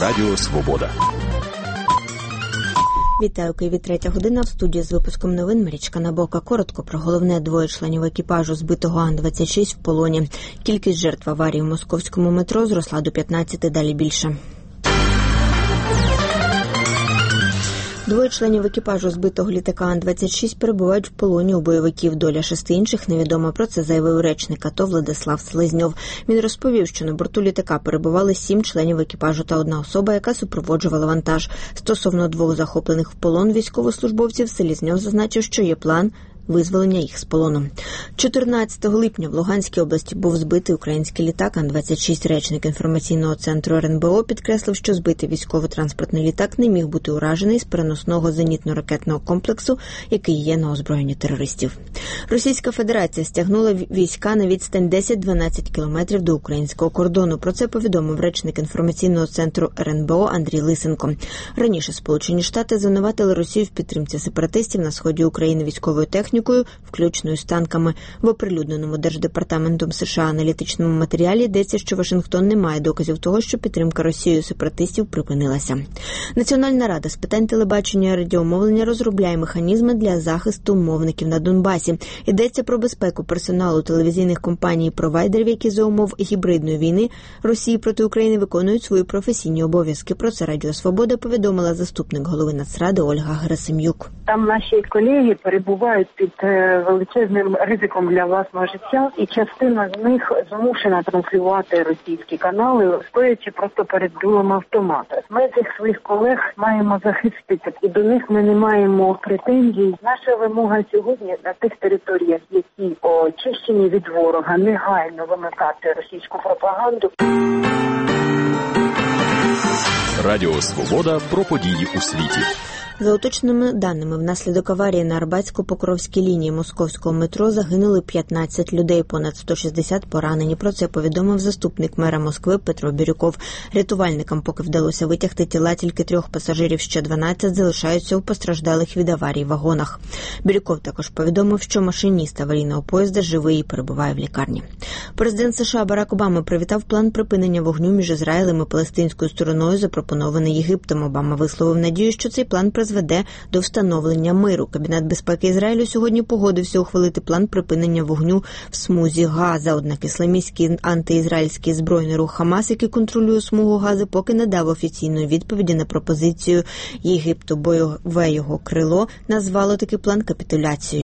Радіо Свобода. Вітаю, Києві, 3 година. В студії з випуском новин Марічка Набока. Коротко про головне: 2 членів екіпажу збитого Ан-26 в полоні. Кількість жертв аварії в московському метро зросла до 15, далі більше. 2 членів екіпажу збитого літака Ан-26 перебувають в полоні у бойовиків. Доля 6 інших невідома. Про це заявив речник АТО Владислав Селезньов. Він розповів, що на борту літака перебували 7 членів екіпажу та 1 особа, яка супроводжувала вантаж. Стосовно 2 захоплених в полон військовослужбовців, Селезньов зазначив, що є план визволення їх з полону. 14 липня в Луганській області був збитий український літак Ан-26. Речник інформаційного центру РНБО підкреслив, що збитий військово-транспортний літак не міг бути уражений з переносного зенітно-ракетного комплексу, який є на озброєнні терористів. Російська Федерація стягнула війська на відстань 10-12 кілометрів до українського кордону. Про це повідомив речник інформаційного центру РНБО Андрій Лисенко. Раніше Сполучені Штати звинуватили Росію в підтримці сепаратистів на сході України військовою технікою, включно з танками. В оприлюдненому Держдепартаментом США аналітичному матеріалі йдеться, що Вашингтон не має доказів того, що підтримка Росією сепаратистів припинилася. Національна рада з питань телебачення і радіомовлення розробляє механізми для захисту мовників на Донбасі. Йдеться про безпеку персоналу телевізійних компаній і провайдерів, які за умов гібридної війни Росії проти України виконують свої професійні обов'язки. Про це Радіо Свобода повідомила заступник голови Нацради Ольга Герасим'юк. Там наші колеги перебувають під величезним ризиком для власного життя, і частина з них змушена транслювати російські канали, стоячи просто перед дулом автомата. Ми цих своїх колег маємо захистити, і до них ми не маємо претензій. Наша вимога сьогодні на тих територіях, які очищені від ворога, негайно вимикати російську пропаганду. Радіо Свобода про події у світі. За уточненими даними, внаслідок аварії на Арбатсько-Покровській лінії московського метро загинули 15 людей, понад 160 поранені. Про це повідомив заступник мера Москви Петро Бирюков. Рятувальникам поки вдалося витягти тіла тільки 3 пасажирів, ще 12 залишаються у постраждалих від аварії вагонах. Бирюков також повідомив, що машиніст аварійного поїзда живий і перебуває в лікарні. Президент США Барак Обама привітав план припинення вогню між Ізраїлем і палестинською стороною, запропонований Єгиптом. Обама висловив надію, що цей план призведе до встановлення миру. Кабінет безпеки Ізраїлю сьогодні погодився ухвалити план припинення вогню в смузі Газа. Однак ісламістський антиізраїльський збройний рух Хамас, який контролює смугу Гази, поки не дав офіційної відповіді на пропозицію Єгипту. Бойове його крило назвало такий план капітуляцією.